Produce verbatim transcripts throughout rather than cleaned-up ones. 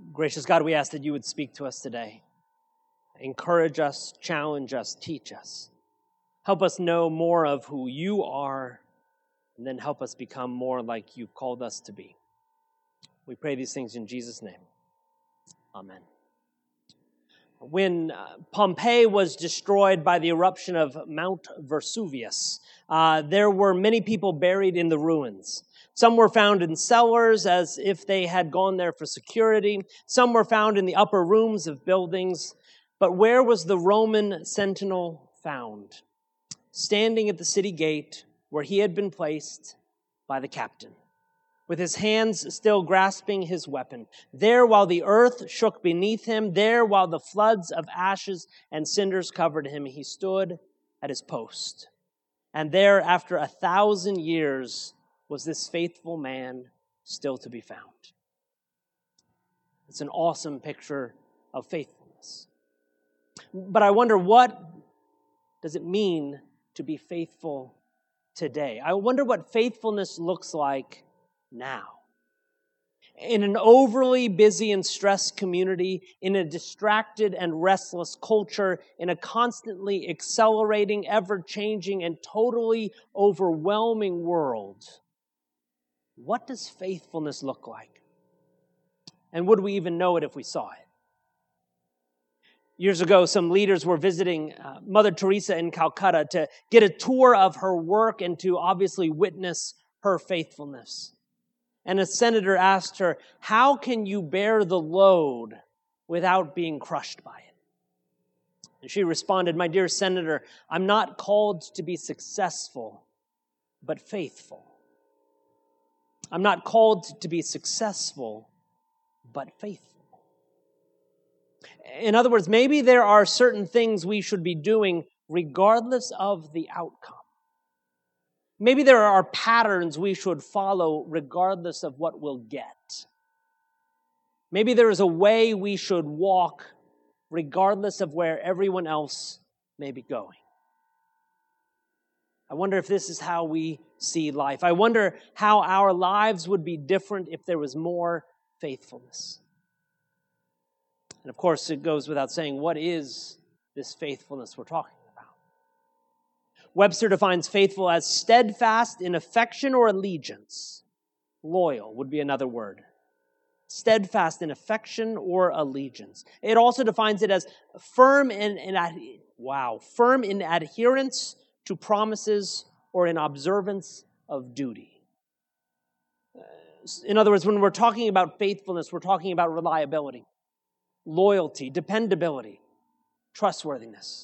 Gracious God, we ask that you would speak to us today. Encourage us, challenge us, teach us. Help us know more of who you are, and then help us become more like you've called us to be. We pray these things in Jesus' name. Amen. When uh, Pompeii was destroyed by the eruption of Mount Vesuvius, uh, there were many people buried in the ruins. Some were found in cellars as if they had gone there for security. Some were found in the upper rooms of buildings. But where was the Roman sentinel found? Standing at the city gate where he had been placed by the captain, with his hands still grasping his weapon. There while the earth shook beneath him, there while the floods of ashes and cinders covered him, he stood at his post. And there, after a thousand years, was this faithful man still to be found. It's an awesome picture of faithfulness. But I wonder, what does it mean to be faithful today? I wonder what faithfulness looks like now. In an overly busy and stressed community, in a distracted and restless culture, in a constantly accelerating, ever-changing, and totally overwhelming world, what does faithfulness look like? And would we even know it if we saw it? Years ago, some leaders were visiting uh, Mother Teresa in Calcutta to get a tour of her work and to obviously witness her faithfulness. And a senator asked her, "How can you bear the load without being crushed by it?" And she responded, "My dear senator, I'm not called to be successful, but faithful. I'm not called to be successful, but faithful." In other words, maybe there are certain things we should be doing regardless of the outcome. Maybe there are patterns we should follow regardless of what we'll get. Maybe there is a way we should walk regardless of where everyone else may be going. I wonder if this is how we see life. I wonder how our lives would be different if there was more faithfulness. And of course, it goes without saying, what is this faithfulness we're talking about? Webster defines faithful as steadfast in affection or allegiance. Loyal would be another word. Steadfast in affection or allegiance. It also defines it as firm in, in wow, firm in adherence to promises or in observance of duty. In other words, when we're talking about faithfulness, we're talking about reliability, loyalty, dependability, trustworthiness.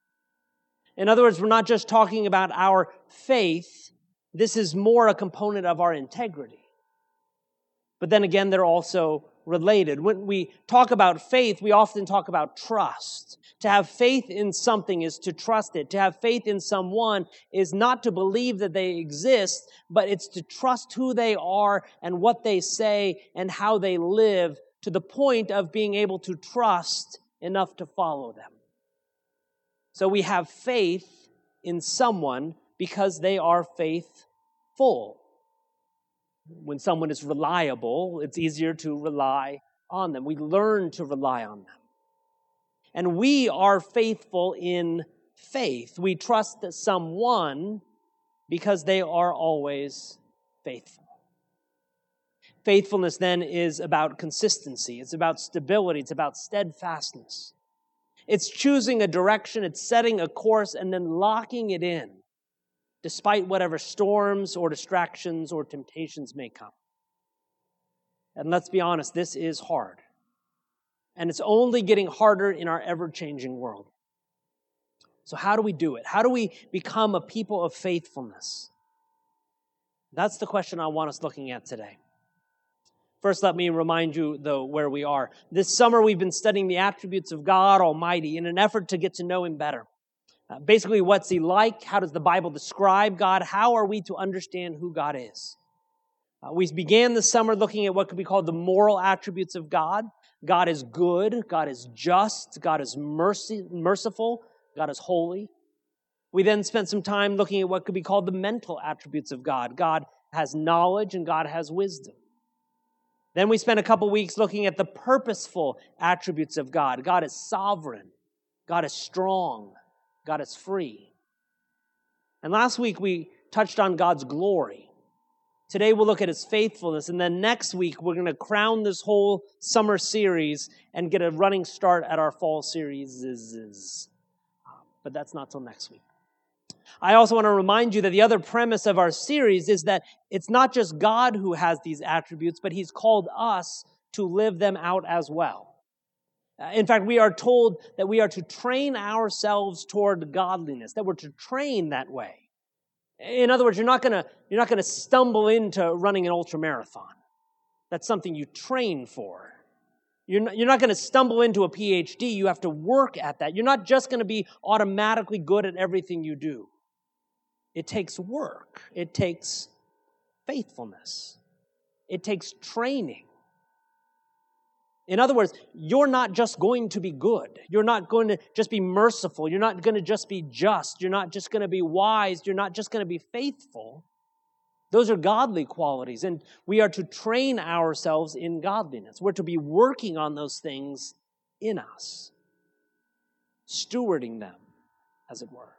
In other words, we're not just talking about our faith. This is more a component of our integrity. But then again, they're also related. When we talk about faith, we often talk about trust. To have faith in something is to trust it. To have faith in someone is not to believe that they exist, but it's to trust who they are and what they say and how they live, to the point of being able to trust enough to follow them. So we have faith in someone because they are faithful. When someone is reliable, it's easier to rely on them. We learn to rely on them. And we are faithful in faith. We trust someone because they are always faithful. Faithfulness then is about consistency. It's about stability. It's about steadfastness. It's choosing a direction. It's setting a course and then locking it in, despite whatever storms or distractions or temptations may come. And let's be honest, this is hard. And it's only getting harder in our ever-changing world. So how do we do it? How do we become a people of faithfulness? That's the question I want us looking at today. First, let me remind you, though, where we are. This summer, we've been studying the attributes of God Almighty in an effort to get to know Him better. Uh, basically, what's He like? How does the Bible describe God? How are we to understand who God is? Uh, we began the summer looking at what could be called the moral attributes of God. God is good. God is just. God is mercy, merciful. God is holy. We then spent some time looking at what could be called the mental attributes of God. God has knowledge and God has wisdom. Then we spent a couple weeks looking at the purposeful attributes of God. God is sovereign. God is strong. God is free. And last week we touched on God's glory. Today we'll look at His faithfulness. And then next week we're going to crown this whole summer series and get a running start at our fall series. But that's not till next week. I also want to remind you that the other premise of our series is that it's not just God who has these attributes, but He's called us to live them out as well. In fact, we are told that we are to train ourselves toward godliness, that we're to train that way. In other words, you're not going to you're not going to stumble into running an ultramarathon. That's something you train for. You're not, you're not going to stumble into a P H D. You have to work at that. You're not just going to be automatically good at everything you do. It takes work. It takes faithfulness. It takes training. In other words, you're not just going to be good. You're not going to just be merciful. You're not going to just be just. You're not just going to be wise. You're not just going to be faithful. Those are godly qualities, and we are to train ourselves in godliness. We're to be working on those things in us, stewarding them, as it were.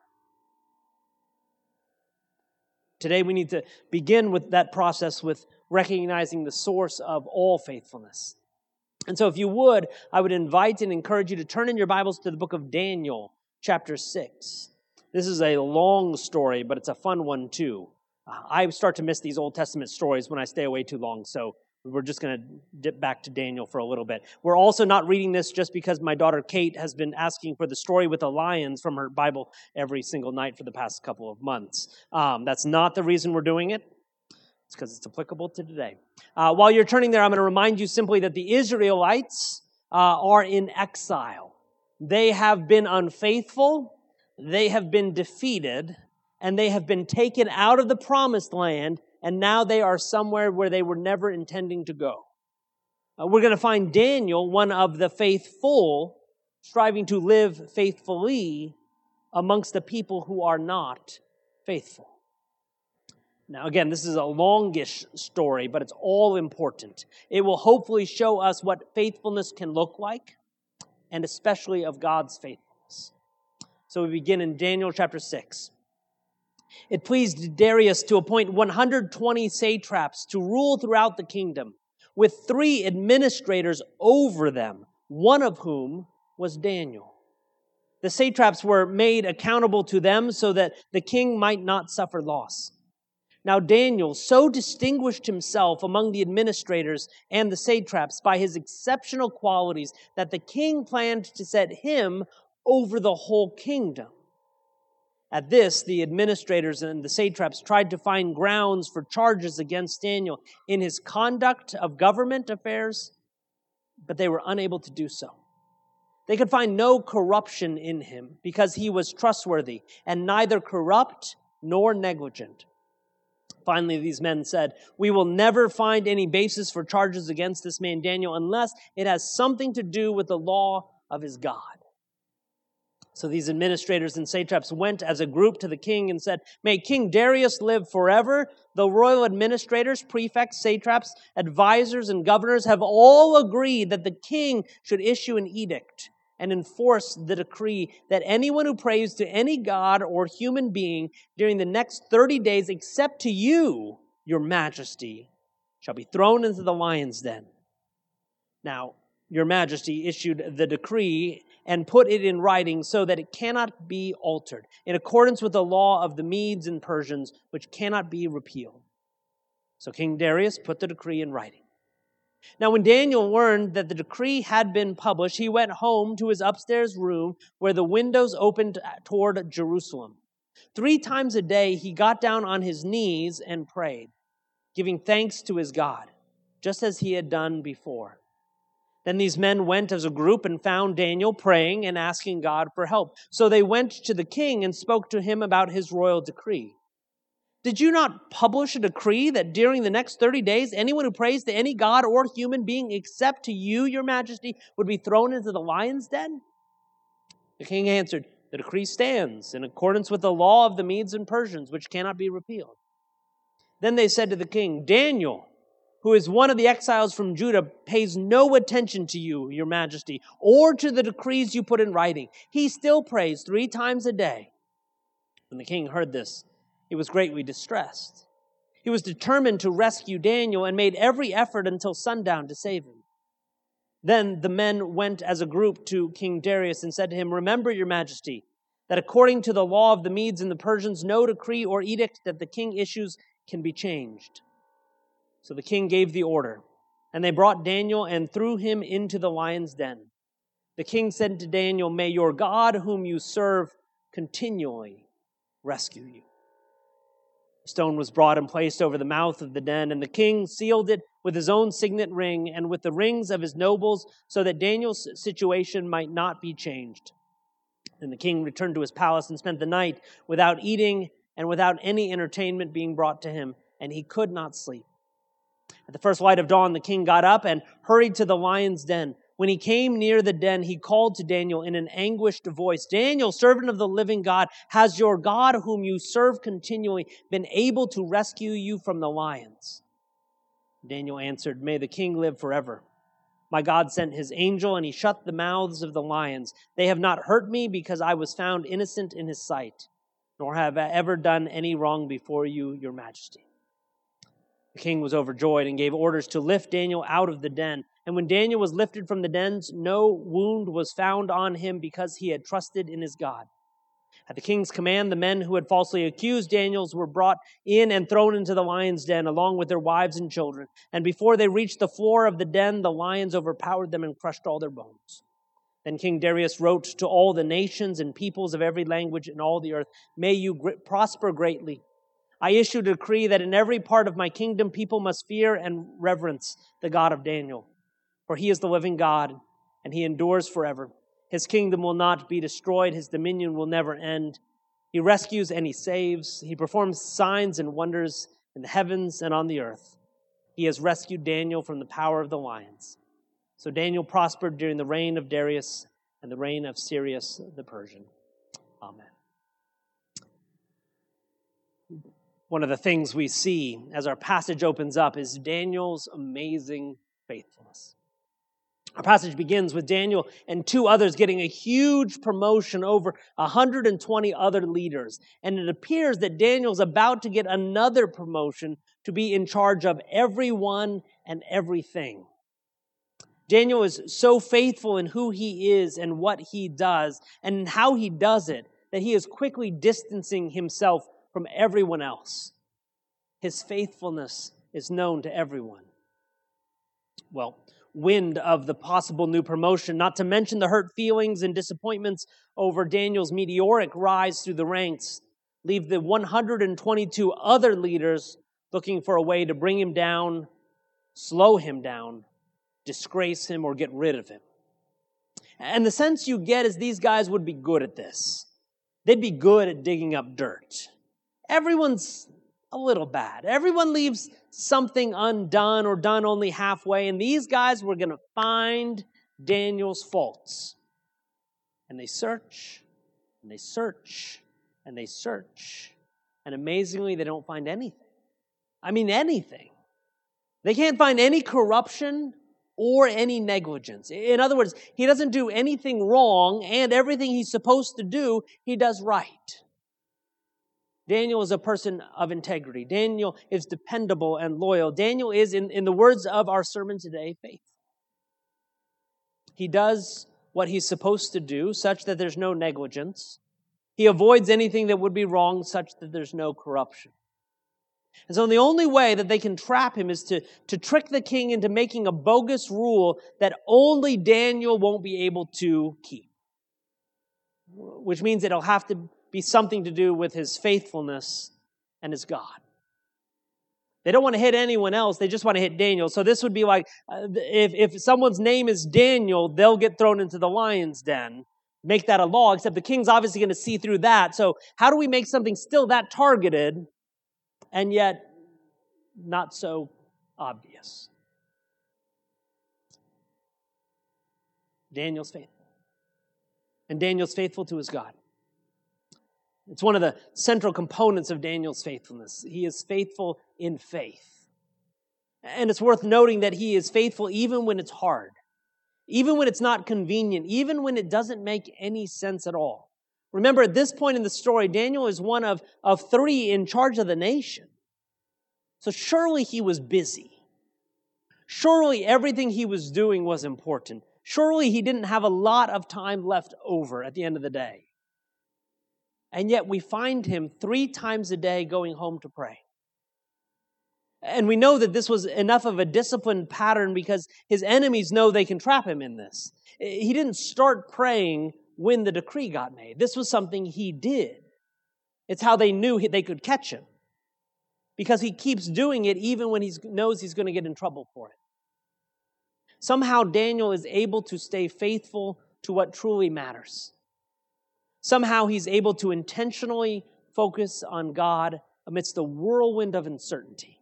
Today we need to begin with that process with recognizing the source of all faithfulness. And so if you would, I would invite and encourage you to turn in your Bibles to the book of Daniel, chapter six. This is a long story, but it's a fun one too. Uh, I start to miss these Old Testament stories when I stay away too long, so we're just going to dip back to Daniel for a little bit. We're also not reading this just because my daughter Kate has been asking for the story with the lions from her Bible every single night for the past couple of months. Um, that's not the reason we're doing it. It's because it's applicable to today. Uh, while you're turning there, I'm going to remind you simply that the Israelites uh, are in exile. They have been unfaithful, they have been defeated, and they have been taken out of the promised land, and now they are somewhere where they were never intending to go. Uh, we're going to find Daniel, one of the faithful, striving to live faithfully amongst the people who are not faithful. Now, again, this is a longish story, but it's all important. It will hopefully show us what faithfulness can look like, and especially of God's faithfulness. So we begin in Daniel chapter six. It pleased Darius to appoint one hundred twenty satraps to rule throughout the kingdom, with three administrators over them, one of whom was Daniel. The satraps were made accountable to them so that the king might not suffer loss. Now Daniel so distinguished himself among the administrators and the satraps by his exceptional qualities that the king planned to set him over the whole kingdom. At this, the administrators and the satraps tried to find grounds for charges against Daniel in his conduct of government affairs, but they were unable to do so. They could find no corruption in him because he was trustworthy and neither corrupt nor negligent. Finally, these men said, "We will never find any basis for charges against this man Daniel unless it has something to do with the law of his God." So these administrators and satraps went as a group to the king and said, "May King Darius live forever. The royal administrators, prefects, satraps, advisors, and governors have all agreed that the king should issue an edict and enforce the decree that anyone who prays to any god or human being during the next thirty days, except to you, your majesty, shall be thrown into the lion's den." Now, your majesty issued the decree and put it in writing so that it cannot be altered, in accordance with the law of the Medes and Persians, which cannot be repealed. So King Darius put the decree in writing. Now, when Daniel learned that the decree had been published, he went home to his upstairs room where the windows opened toward Jerusalem. Three times a day, he got down on his knees and prayed, giving thanks to his God, just as he had done before. Then these men went as a group and found Daniel praying and asking God for help. So they went to the king and spoke to him about his royal decree. "Did you not publish a decree that during the next thirty days, anyone who prays to any god or human being except to you, your majesty, would be thrown into the lion's den?" The king answered, "The decree stands in accordance with the law of the Medes and Persians, which cannot be repealed." Then they said to the king, "Daniel, who is one of the exiles from Judah, pays no attention to you, your majesty, or to the decrees you put in writing. He still prays three times a day." When the king heard this, he was greatly distressed. He was determined to rescue Daniel and made every effort until sundown to save him. Then the men went as a group to King Darius and said to him, "Remember, your majesty, that according to the law of the Medes and the Persians, no decree or edict that the king issues can be changed." So the king gave the order, and they brought Daniel and threw him into the lion's den. The king said to Daniel, "May your God, whom you serve, continually rescue you." A stone was brought and placed over the mouth of the den, and the king sealed it with his own signet ring and with the rings of his nobles, so that Daniel's situation might not be changed. And the king returned to his palace and spent the night without eating and without any entertainment being brought to him, and he could not sleep. At the first light of dawn, the king got up and hurried to the lion's den. When he came near the den, he called to Daniel in an anguished voice, "Daniel, servant of the living God, has your God, whom you serve continually, been able to rescue you from the lions?" Daniel answered, "May the king live forever. My God sent his angel, and he shut the mouths of the lions. They have not hurt me because I was found innocent in his sight, nor have I ever done any wrong before you, your majesty." The king was overjoyed and gave orders to lift Daniel out of the den. And when Daniel was lifted from the dens, no wound was found on him because he had trusted in his God. At the king's command, the men who had falsely accused Daniel were brought in and thrown into the lion's den, along with their wives and children. And before they reached the floor of the den, the lions overpowered them and crushed all their bones. Then King Darius wrote to all the nations and peoples of every language in all the earth, "May you gr- prosper greatly. I issue a decree that in every part of my kingdom people must fear and reverence the God of Daniel. For he is the living God, and he endures forever. His kingdom will not be destroyed. His dominion will never end. He rescues and he saves. He performs signs and wonders in the heavens and on the earth. He has rescued Daniel from the power of the lions." So Daniel prospered during the reign of Darius and the reign of Cyrus the Persian. Amen. One of the things we see as our passage opens up is Daniel's amazing faithfulness. Our passage begins with Daniel and two others getting a huge promotion over one hundred twenty other leaders. And it appears that Daniel's about to get another promotion to be in charge of everyone and everything. Daniel is so faithful in who he is and what he does and how he does it that he is quickly distancing himself from everyone else. His faithfulness is known to everyone. Well, wind of the possible new promotion, not to mention the hurt feelings and disappointments over Daniel's meteoric rise through the ranks, leave the one hundred twenty-two other leaders looking for a way to bring him down, slow him down, disgrace him, or get rid of him. And the sense you get is these guys would be good at this. They'd be good at digging up dirt. Everyone's a little bad. Everyone leaves something undone or done only halfway, and these guys were going to find Daniel's faults. And they search, and they search, and they search, and amazingly, they don't find anything. I mean, anything. They can't find any corruption or any negligence. In other words, he doesn't do anything wrong, and everything he's supposed to do, he does right. Daniel is a person of integrity. Daniel is dependable and loyal. Daniel is, in, in the words of our sermon today, faithful. He does what he's supposed to do, such that there's no negligence. He avoids anything that would be wrong, such that there's no corruption. And so the only way that they can trap him is to, to trick the king into making a bogus rule that only Daniel won't be able to keep. Which means it'll have to be something to do with his faithfulness and his God. They don't want to hit anyone else. They just want to hit Daniel. So this would be like, uh, if, if someone's name is Daniel, they'll get thrown into the lion's den. Make that a law, except the king's obviously going to see through that. So how do we make something still that targeted and yet not so obvious? Daniel's faithful. And Daniel's faithful to his God. It's one of the central components of Daniel's faithfulness. He is faithful in faith. And it's worth noting that he is faithful even when it's hard, even when it's not convenient, even when it doesn't make any sense at all. Remember, at this point in the story, Daniel is one of, of three in charge of the nation. So surely he was busy. Surely everything he was doing was important. Surely he didn't have a lot of time left over at the end of the day. And yet we find him three times a day going home to pray. And we know that this was enough of a disciplined pattern because his enemies know they can trap him in this. He didn't start praying when the decree got made. This was something he did. It's how they knew they could catch him. Because he keeps doing it even when he knows he's going to get in trouble for it. Somehow Daniel is able to stay faithful to what truly matters. Somehow he's able to intentionally focus on God amidst the whirlwind of uncertainty.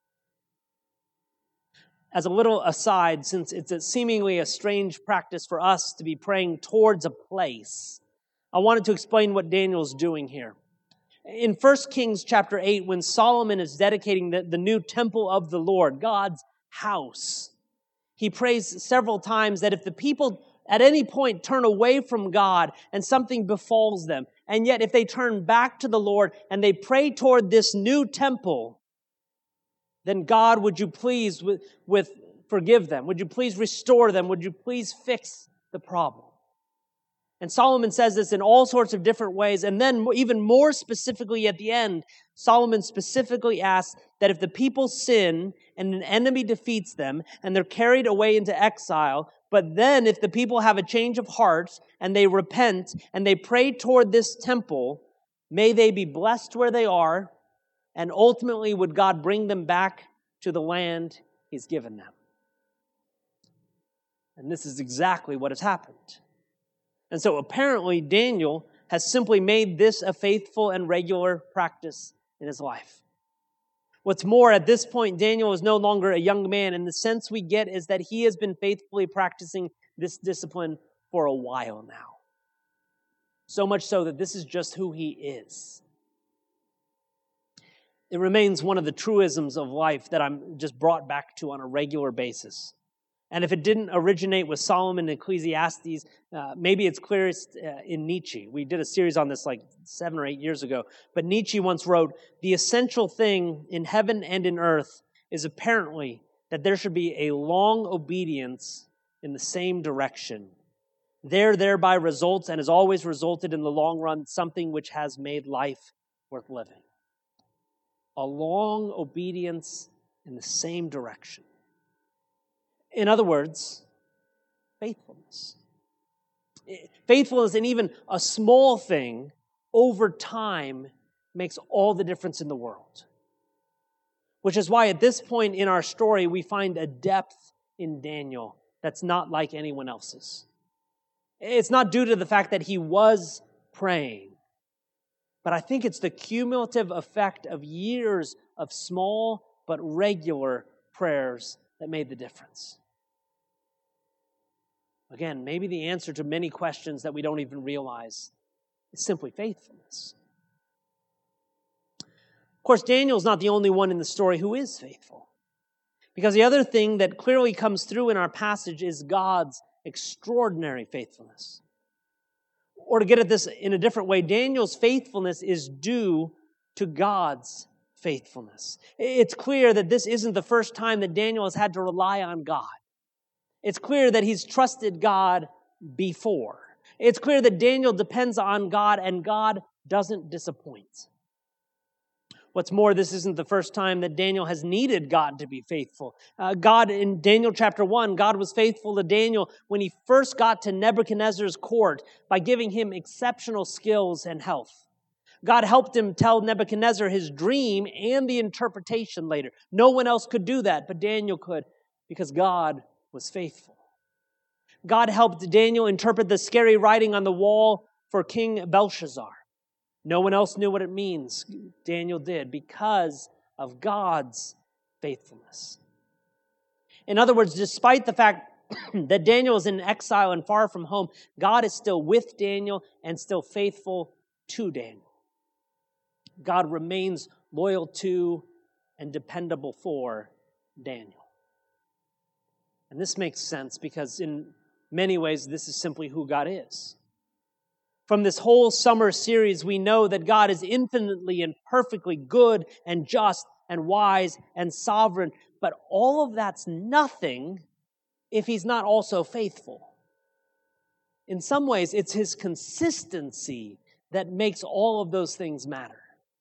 As a little aside, since it's a seemingly a strange practice for us to be praying towards a place, I wanted to explain what Daniel's doing here. In First Kings chapter eight, when Solomon is dedicating the, the new temple of the Lord, God's house, he prays several times that if the people at any point turn away from God and something befalls them, and yet if they turn back to the Lord and they pray toward this new temple, then God, would you please with, with forgive them? Would you please restore them? Would you please fix the problem? And Solomon says this in all sorts of different ways. And then even more specifically at the end, Solomon specifically asks that if the people sin and an enemy defeats them and they're carried away into exile, but then if the people have a change of heart and they repent and they pray toward this temple, may they be blessed where they are, and ultimately would God bring them back to the land He's given them. And this is exactly what has happened. And so apparently Daniel has simply made this a faithful and regular practice in his life. What's more, at this point, Daniel is no longer a young man, and the sense we get is that he has been faithfully practicing this discipline for a while now. So much so that this is just who he is. It remains one of the truisms of life that I'm just brought back to on a regular basis. And if it didn't originate with Solomon and Ecclesiastes, uh, maybe it's clearest uh, in Nietzsche. We did a series on this like seven or eight years ago. But Nietzsche once wrote, "The essential thing in heaven and in earth is apparently that there should be a long obedience in the same direction. There thereby results and has always resulted in the long run something which has made life worth living." A long obedience in the same direction. In other words, faithfulness. Faithfulness in even a small thing over time makes all the difference in the world. Which is why at this point in our story, we find a depth in Daniel that's not like anyone else's. It's not due to the fact that he was praying, but I think it's the cumulative effect of years of small but regular prayers that made the difference. Again, maybe the answer to many questions that we don't even realize is simply faithfulness. Of course, Daniel's not the only one in the story who is faithful. Because the other thing that clearly comes through in our passage is God's extraordinary faithfulness. Or to get at this in a different way, Daniel's faithfulness is due to God's faithfulness. It's clear that this isn't the first time that Daniel has had to rely on God. It's clear that he's trusted God before. It's clear that Daniel depends on God and God doesn't disappoint. What's more, this isn't the first time that Daniel has needed God to be faithful. Uh, God, in Daniel chapter one, God was faithful to Daniel when he first got to Nebuchadnezzar's court by giving him exceptional skills and health. God helped him tell Nebuchadnezzar his dream and the interpretation later. No one else could do that, but Daniel could because God was faithful. God helped Daniel interpret the scary writing on the wall for King Belshazzar. No one else knew what it means. Daniel did because of God's faithfulness. In other words, despite the fact that Daniel is in exile and far from home, God is still with Daniel and still faithful to Daniel. God remains loyal to and dependable for Daniel. And this makes sense because in many ways, this is simply who God is. From this whole summer series, we know that God is infinitely and perfectly good and just and wise and sovereign. But all of that's nothing if He's not also faithful. In some ways, it's His consistency that makes all of those things matter.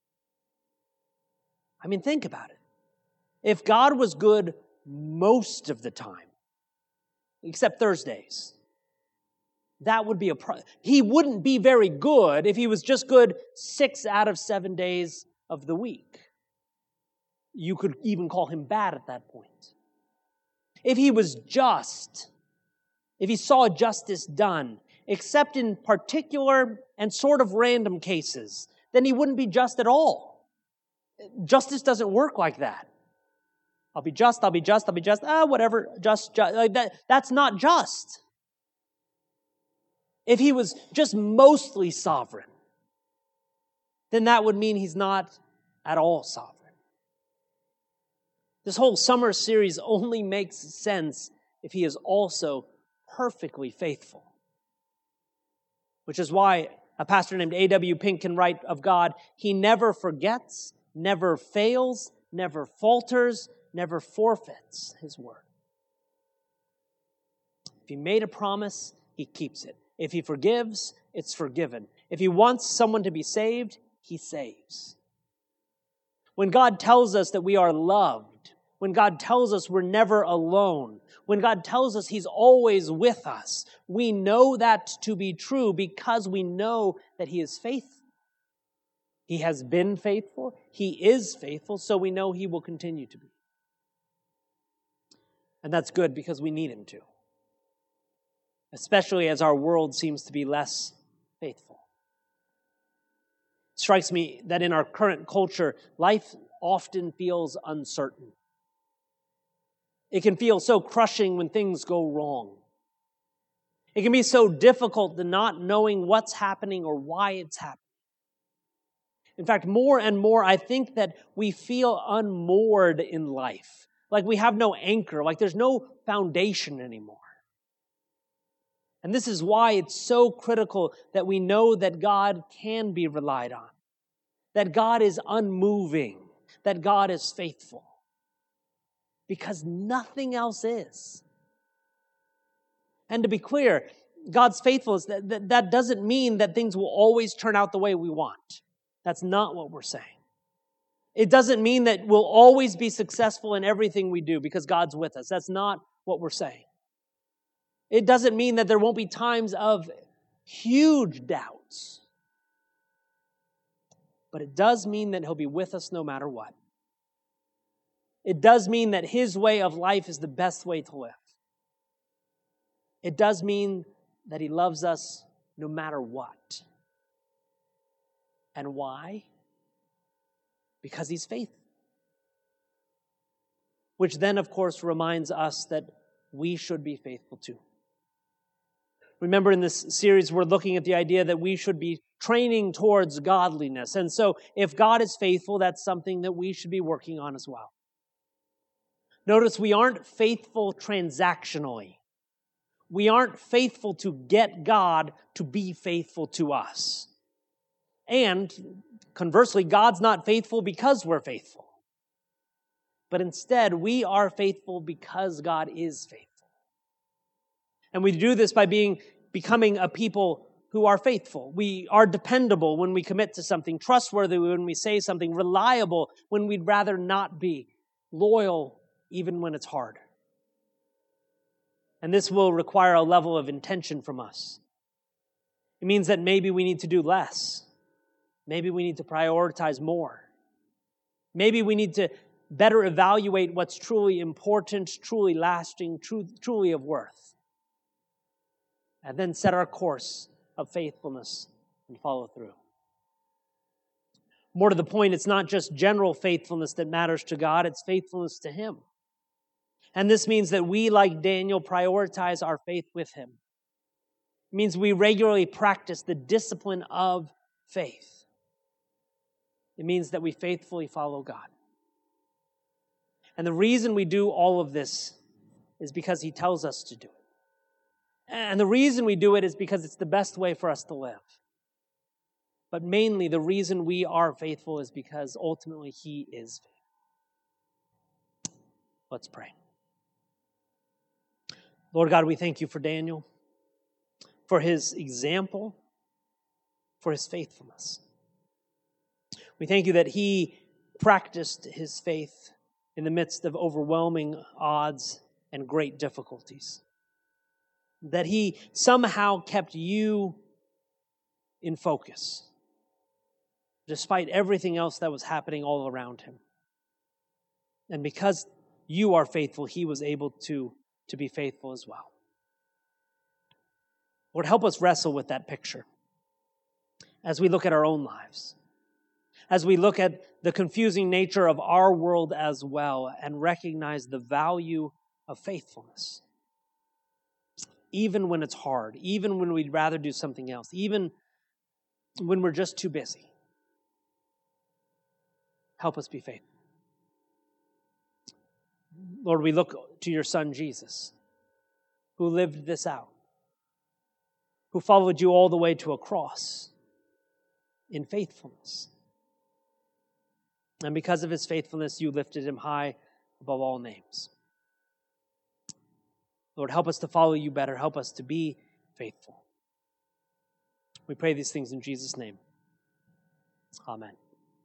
I mean, think about it. If God was good most of the time, except Thursdays, that would be a pro- He wouldn't be very good if He was just good six out of seven days of the week. You could even call Him bad at that point. If He was just, if He saw justice done, except in particular and sort of random cases, then He wouldn't be just at all. Justice doesn't work like that. I'll be just, I'll be just, I'll be just, ah, whatever, just, just like that. That's not just. If He was just mostly sovereign, then that would mean He's not at all sovereign. This whole summer series only makes sense if He is also perfectly faithful. Which is why a pastor named A W Pink can write of God, He never forgets, never fails, never falters, never forfeits His word. If He made a promise, He keeps it. If He forgives, it's forgiven. If He wants someone to be saved, He saves. When God tells us that we are loved, when God tells us we're never alone, when God tells us He's always with us, we know that to be true because we know that He is faithful. He has been faithful. He is faithful, so we know He will continue to be. And that's good because we need Him to. Especially as our world seems to be less faithful. It strikes me that in our current culture, life often feels uncertain. It can feel so crushing when things go wrong. It can be so difficult to not knowing what's happening or why it's happening. In fact, more and more, I think that we feel unmoored in life. Like we have no anchor, like there's no foundation anymore. And this is why it's so critical that we know that God can be relied on, that God is unmoving, that God is faithful. Because nothing else is. And to be clear, God's faithfulness, that, that, that doesn't mean that things will always turn out the way we want. That's not what we're saying. It doesn't mean that we'll always be successful in everything we do because God's with us. That's not what we're saying. It doesn't mean that there won't be times of huge doubts. But it does mean that He'll be with us no matter what. It does mean that His way of life is the best way to live. It does mean that He loves us no matter what. And why? Because He's faithful. Which then, of course, reminds us that we should be faithful too. Remember, in this series, we're looking at the idea that we should be training towards godliness. And so, if God is faithful, that's something that we should be working on as well. Notice we aren't faithful transactionally. We aren't faithful to get God to be faithful to us. And conversely, God's not faithful because we're faithful. But instead, we are faithful because God is faithful. And we do this by being becoming a people who are faithful. We are dependable when we commit to something, trustworthy when we say something, reliable when we'd rather not be, loyal even when it's hard. And this will require a level of intention from us. It means that maybe we need to do less. Maybe we need to prioritize more. Maybe we need to better evaluate what's truly important, truly lasting, true, truly of worth. And then set our course of faithfulness and follow through. More to the point, it's not just general faithfulness that matters to God, it's faithfulness to Him. And this means that we, like Daniel, prioritize our faith with Him. It means we regularly practice the discipline of faith. It means that we faithfully follow God. And the reason we do all of this is because he tells us to do it. And the reason we do it is because it's the best way for us to live. But mainly the reason we are faithful is because ultimately he is faithful. Let's pray. Lord God, we thank you for Daniel, for his example, for his faithfulness. We thank you that he practiced his faith in the midst of overwhelming odds and great difficulties. That he somehow kept you in focus, despite everything else that was happening all around him. And because you are faithful, he was able to, to be faithful as well. Lord, help us wrestle with that picture as we look at our own lives, as we look at the confusing nature of our world as well, and recognize the value of faithfulness. Even when it's hard, even when we'd rather do something else, even when we're just too busy. Help us be faithful. Lord, we look to your Son, Jesus, who lived this out, who followed you all the way to a cross in faithfulness. And because of his faithfulness, you lifted him high above all names. Lord, help us to follow you better. Help us to be faithful. We pray these things in Jesus' name. Amen.